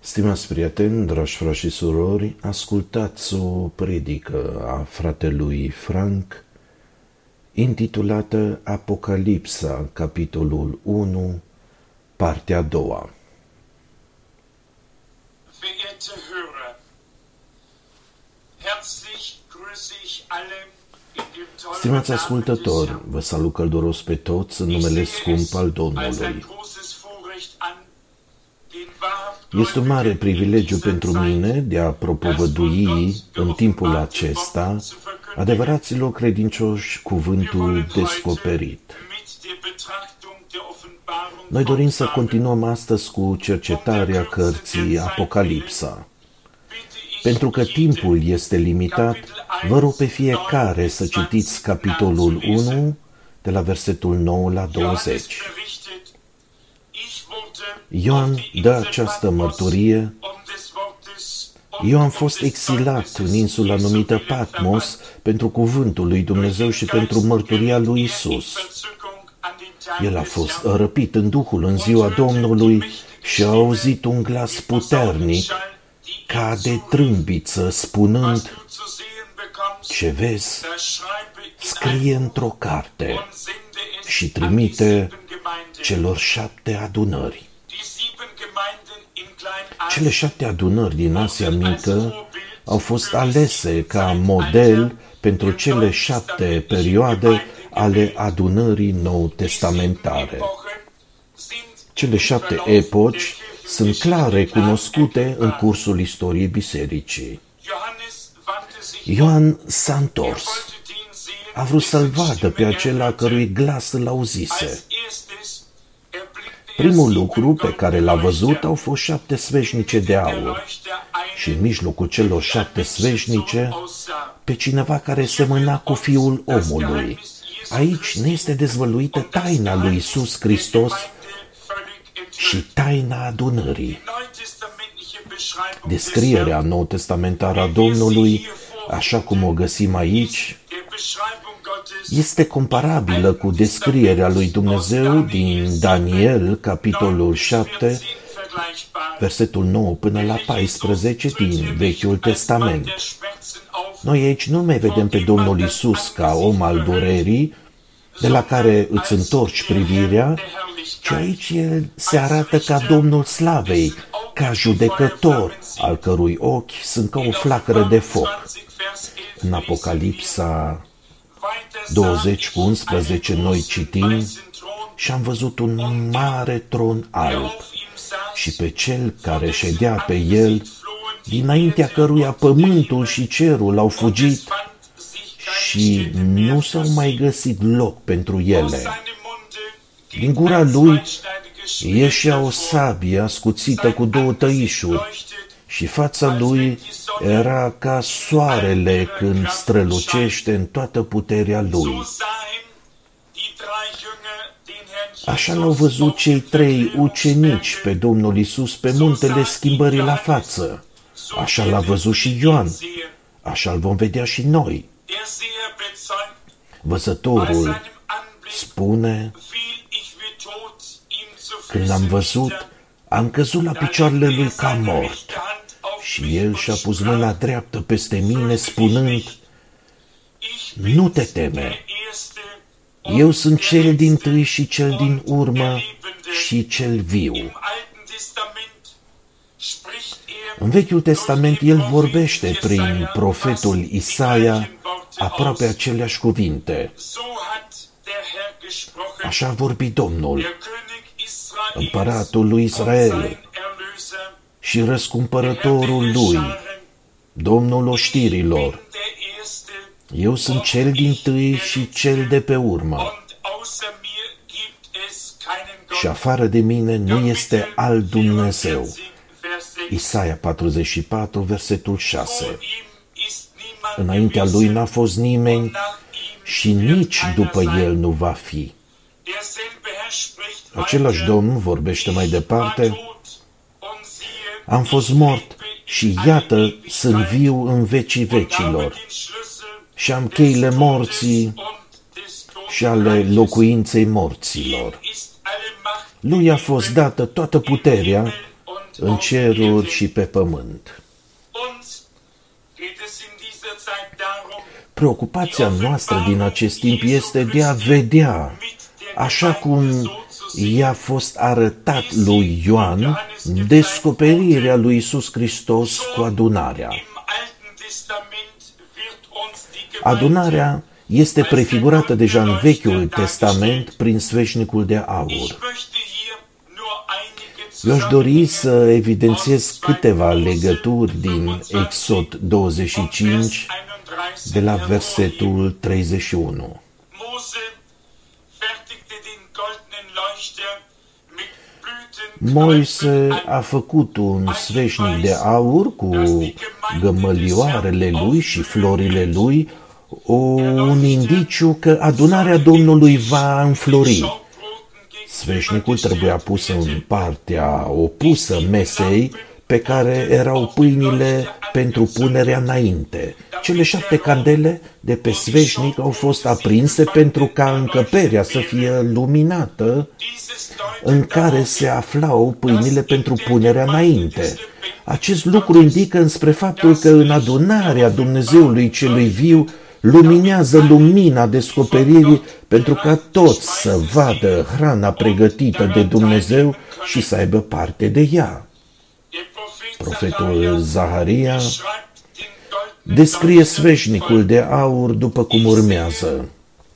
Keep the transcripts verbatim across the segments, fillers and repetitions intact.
Stimați prieteni, dragi frați și surori, ascultați o predică a fratelui Frank intitulată Apocalipsa, capitolul unu, partea a doua. Verehrte Hörer, herzlich grüße ich alle in dem tollen Stimați Namen des ascultători, Herrn. vă salut călduros pe toți în numele scump al als ein Domnului. großes Vorrecht an, den wahrhaft Este un mare privilegiu pentru mine de a propovădui în timpul acesta adevăraților credincioși cuvântul descoperit. Noi dorim să continuăm astăzi cu cercetarea cărții Apocalipsa. Pentru că timpul este limitat, vă rog pe fiecare să citiți capitolul unu, de la versetul nouă la douăzeci. Ioan dă această mărturie: eu am fost exilat în insula numită Patmos pentru cuvântul lui Dumnezeu și pentru mărturia lui Isus. El a fost răpit în Duhul în ziua Domnului și a auzit un glas puternic ca de trâmbiță spunând: ce vezi, scrie într-o carte și trimite celor șapte adunări. Cele șapte adunări din Asia Mică au fost alese ca model pentru cele șapte perioade ale adunării nou-testamentare. Cele șapte epoci sunt clar recunoscute în cursul istoriei bisericii. Ioan s-a întors. A vrut să-l vadă pe acela cărui glas îl auzise. Primul lucru pe care l-a văzut au fost șapte sfeșnice de aur și în mijlocul celor șapte sfeșnice pe cineva care semăna cu Fiul omului. Aici ne este dezvăluită taina lui Iisus Hristos și taina adunării. Descrierea nou-testamentară a Domnului, așa cum o găsim aici, este comparabilă cu descrierea lui Dumnezeu din Daniel, capitolul șapte, versetul nouă până la paisprezece din Vechiul Testament. Noi aici nu mai vedem pe Domnul Iisus ca om al durerii, de la care îți întorci privirea, ci aici El se arată ca Domnul Slavei, ca judecător, al cărui ochi sunt ca o flacără de foc. În Apocalipsa douăzeci cu unsprezece noi citim: și am văzut un mare tron alb și pe cel care ședea pe el, dinaintea căruia pământul și cerul au fugit și nu s-au mai găsit loc pentru ele. Din gura lui ieșea o sabie ascuțită cu două tăișuri și fața lui era ca soarele când strălucește în toată puterea lui. Așa l-au văzut cei trei ucenici pe Domnul Iisus pe muntele schimbării la față. Așa l-a văzut și Ioan. Așa l vom vedea și noi. Văzătorul spune: când l-am văzut, am căzut la picioarele lui ca mort. Și el și-a pus mâna dreaptă peste mine, spunând: nu te teme, eu sunt cel dintâi și cel din urmă și cel viu. În Vechiul Testament el vorbește prin profetul Isaia aproape aceleași cuvinte. Așa a vorbit Domnul, împăratul lui Israel și răscumpărătorul lui, Domnul oștirilor. Eu sunt cel dintâi și cel de pe urmă. Și afară de mine nu este alt Dumnezeu. Isaia patruzeci și patru, versetul șase. Înaintea lui n-a fost nimeni și nici după el nu va fi. Același Domn vorbește mai departe: am fost mort și iată sunt viu în vecii vecilor și am cheile morții și ale locuinței morților. Lui a fost dată toată puterea în ceruri și pe pământ. Preocupația noastră din acest timp este de a vedea, așa cum i-a fost arătat lui Ioan, descoperirea lui Iisus Hristos cu adunarea. Adunarea este prefigurată deja în Vechiul Testament prin sfeșnicul de aur. Eu aș dori să evidențiez câteva legături din Exod douăzeci și cinci, de la versetul treizeci și unu. Moise a făcut un sfeșnic de aur cu gămălioarele lui și florile lui, un indiciu că adunarea Domnului va înflori. Sfeșnicul trebuia pus în partea opusă mesei, pe care erau pâinile pentru punerea înainte. Cele șapte candele de pe sfeșnic au fost aprinse pentru ca încăperea să fie luminată, în care se aflau pâinile pentru punerea înainte. Acest lucru indică înspre faptul că în adunarea Dumnezeului celui viu luminează lumina descoperirii pentru ca toți să vadă hrana pregătită de Dumnezeu și să aibă parte de ea. Profetul Zaharia descrie sfeșnicul de aur după cum urmează.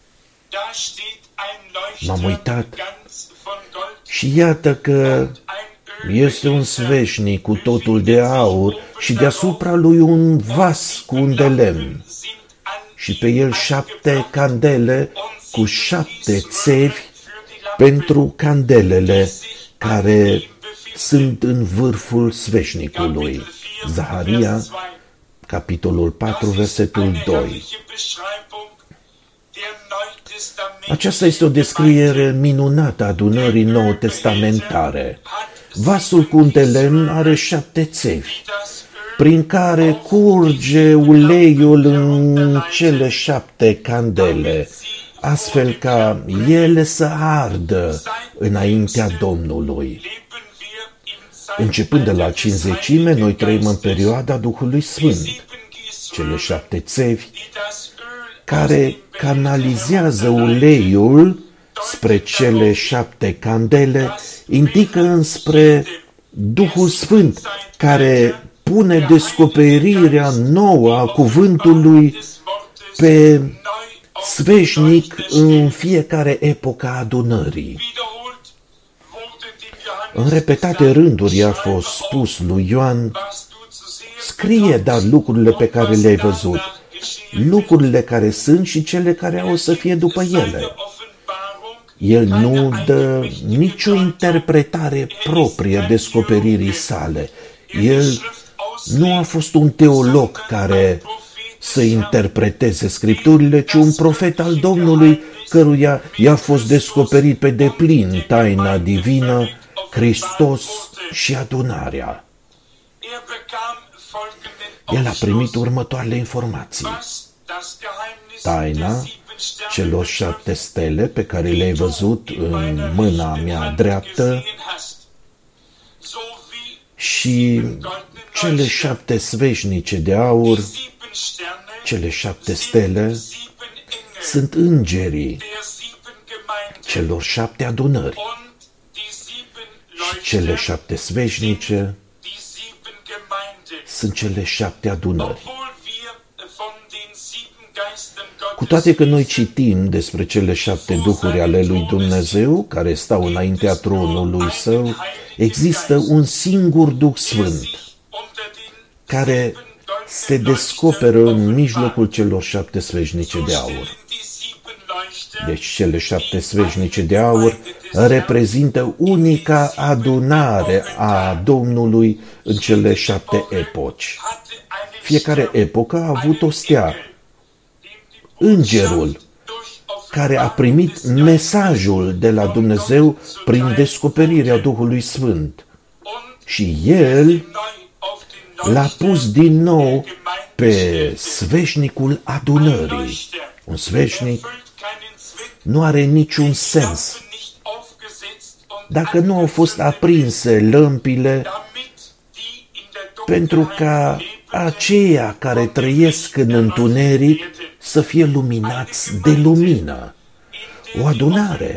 M-am uitat și iată că este un sfeșnic cu totul de aur și deasupra lui un vas cu un de lemn și pe el șapte candele cu șapte țevi pentru candelele care sunt în vârful sfeșnicului. Zaharia, capitolul patru, versetul doi. Aceasta este o descriere minunată a adunării nou-testamentare. Vasul cu un de lemn are șapte țevi, prin care curge uleiul în cele șapte candele, astfel ca ele să ardă înaintea Domnului. Începând de la cincizecime, noi trăim în perioada Duhului Sfânt. Cele șapte țevi care canalizează uleiul spre cele șapte candele indică înspre Duhul Sfânt, care pune descoperirea nouă a cuvântului pe sfeșnic în fiecare epocă a adunării. În repetate rânduri i-a fost spus lui Ioan: scrie, dar lucrurile pe care le-ai văzut, lucrurile care sunt și cele care au să fie după ele. El nu dă nicio interpretare proprie descoperirii sale. El nu a fost un teolog care să interpreteze Scripturile, ci un profet al Domnului, căruia i-a fost descoperit pe deplin taina divină, Hristos și adunarea. El a primit următoarele informații. Taina celor șapte stele pe care le-ai văzut în mâna mea dreaptă și cele șapte sfeșnice de aur, cele șapte stele, sunt îngerii celor șapte adunări și cele șapte sfeșnice sunt cele șapte adunări. Cu toate că noi citim despre cele șapte duhuri ale lui Dumnezeu care stau înaintea tronului său, există un singur Duh Sfânt care se descoperă în mijlocul celor șapte sfeșnice de aur. Deci cele șapte sfeșnice de aur reprezintă unica adunare a Domnului în cele șapte epoci. Fiecare epocă a avut o stea. Îngerul care a primit mesajul de la Dumnezeu prin descoperirea Duhului Sfânt și el l-a pus din nou pe sfeșnicul adunării. Un sfeșnic nu are niciun sens dacă nu au fost aprinse lămpile pentru ca aceia care trăiesc în întuneric să fie luminați de lumină. O adunare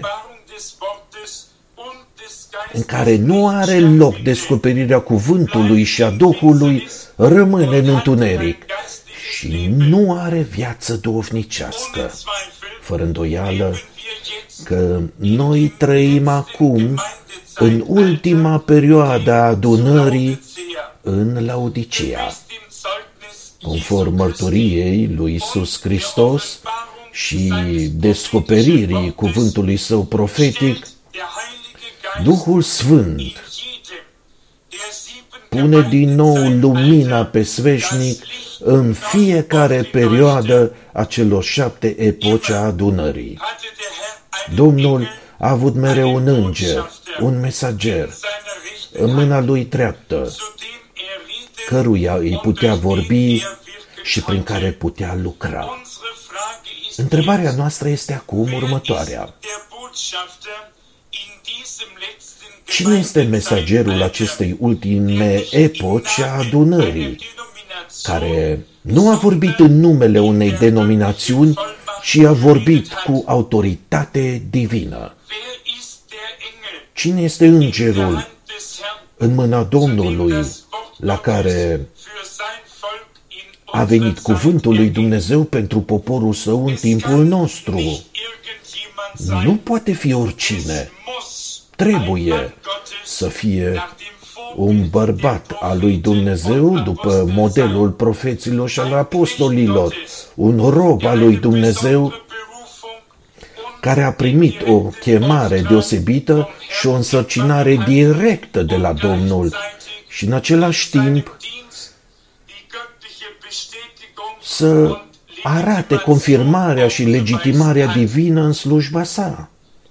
în care nu are loc descoperirea cuvântului și a Duhului rămâne în întuneric și nu are viață duhovnicească. Fără îndoială că noi trăim acum în ultima perioadă a adunării în Laodicea. Conform mărturiei lui Iisus Hristos și descoperirii cuvântului său profetic, Duhul Sfânt pune din nou lumina pe sfeșnic în fiecare perioadă a celor șapte epoci a adunării. Domnul a avut mereu un înger, un mesager, în mâna lui dreaptă, căruia îi putea vorbi și prin care putea lucra. Întrebarea noastră este acum următoarea. Cine este mesagerul acestei ultime epoci a adunării, care nu a vorbit în numele unei denominațiuni, ci a vorbit cu autoritate divină? Cine este îngerul în mâna Domnului la care a venit cuvântul lui Dumnezeu pentru poporul său în timpul nostru? Nu poate fi oricine. Trebuie să fie un bărbat al lui Dumnezeu după modelul profeților și al apostolilor, un rob al lui Dumnezeu care a primit o chemare deosebită și o însărcinare directă de la Domnul și în același timp să arate confirmarea și legitimarea divină în slujba sa.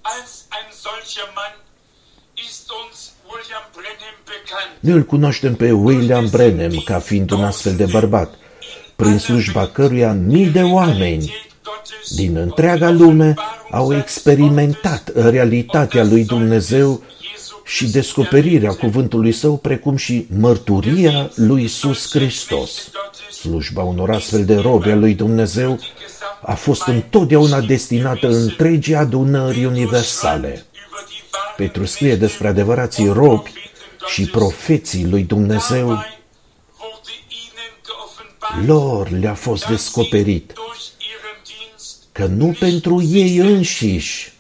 Noi îl cunoaștem pe William Branham ca fiind un astfel de bărbat, prin slujba căruia mii de oameni din întreaga lume au experimentat realitatea lui Dumnezeu și descoperirea cuvântului său, precum și mărturia lui Iisus Hristos. Slujba unor astfel de robi al lui Dumnezeu a fost întotdeauna destinată întregii adunări universale. Petru scrie despre adevărații robi și profeții lui Dumnezeu. Lor le-a fost descoperit că nu pentru ei înșiși,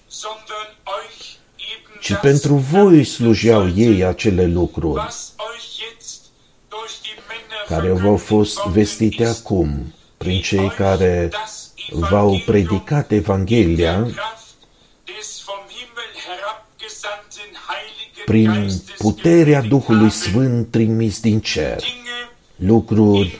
ci pentru voi slujeau ei acele lucruri care v-au fost vestite acum prin cei care v-au predicat Evanghelia prin puterea Duhului Sfânt trimis din cer, lucruri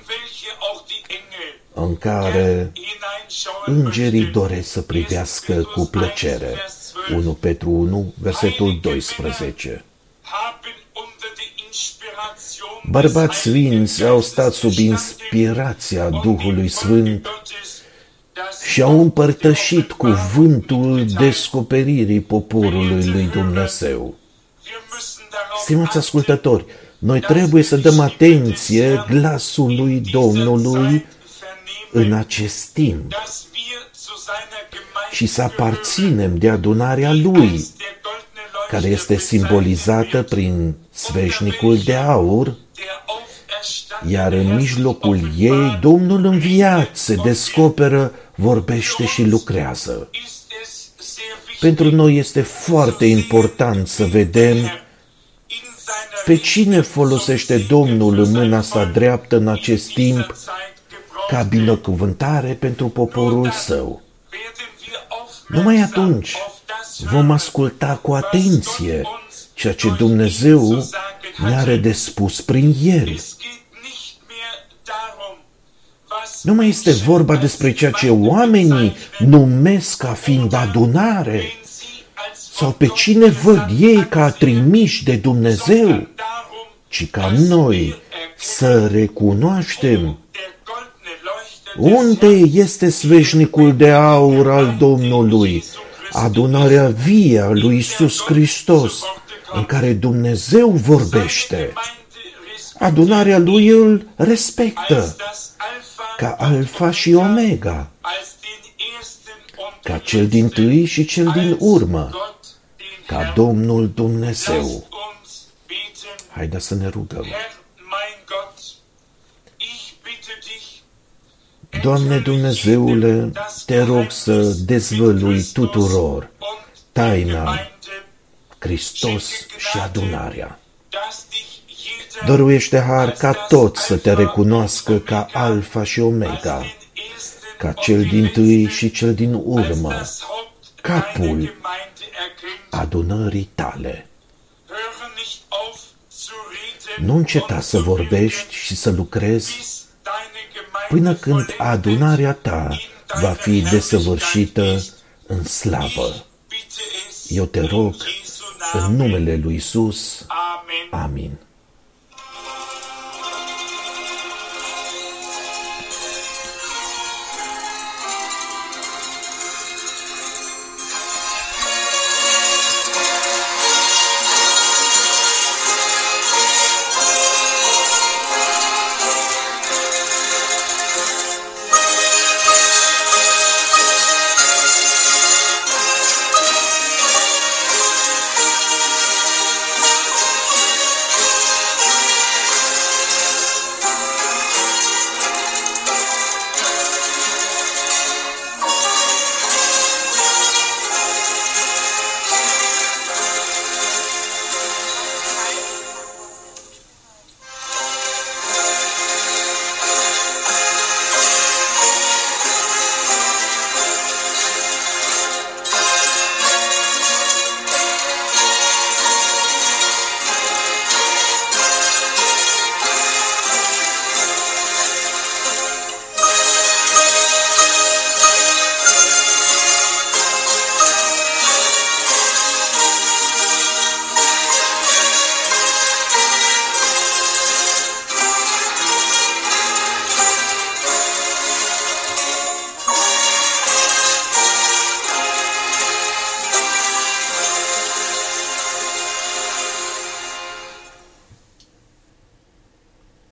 în care îngerii doresc să privească cu plăcere. unu Petru unu, versetul doisprezece. Bărbați sfinți au stat sub inspirația Duhului Sfânt și au împărtășit cuvântul descoperirii poporului lui Dumnezeu. Stimați ascultători, noi trebuie să dăm atenție glasului Domnului în acest timp și să aparținem de adunarea Lui, care este simbolizată prin sfeșnicul de aur, iar în mijlocul ei Domnul înviat se descoperă, vorbește și lucrează. Pentru noi este foarte important să vedem pe cine folosește Domnul în mâna sa dreaptă în acest timp ca binecuvântare pentru poporul său. Numai atunci vom asculta cu atenție ceea ce Dumnezeu ne are de spus prin El. Nu mai este vorba despre ceea ce oamenii numesc ca fiind adunare sau pe cine văd ei ca trimiși de Dumnezeu, ci ca noi să recunoaștem unde este sfeșnicul de aur al Domnului, adunarea vie a lui Iisus Hristos, în care Dumnezeu vorbește. adunarea lui îl respectă ca Alfa și Omega, ca cel dintâi și cel din urmă, ca Domnul Dumnezeu. Haideți să ne rugăm. Doamne Dumnezeule, te rog să dezvălui tuturor taina Hristos și adunarea. Dăruiește har ca toți să te recunoască ca Alfa și Omega, ca cel dintâi și cel din urmă, capul adunării tale. Nu înceta să vorbești și să lucrezi până când adunarea ta va fi desăvârșită în slavă. Eu te rog în numele lui Iisus. Amin.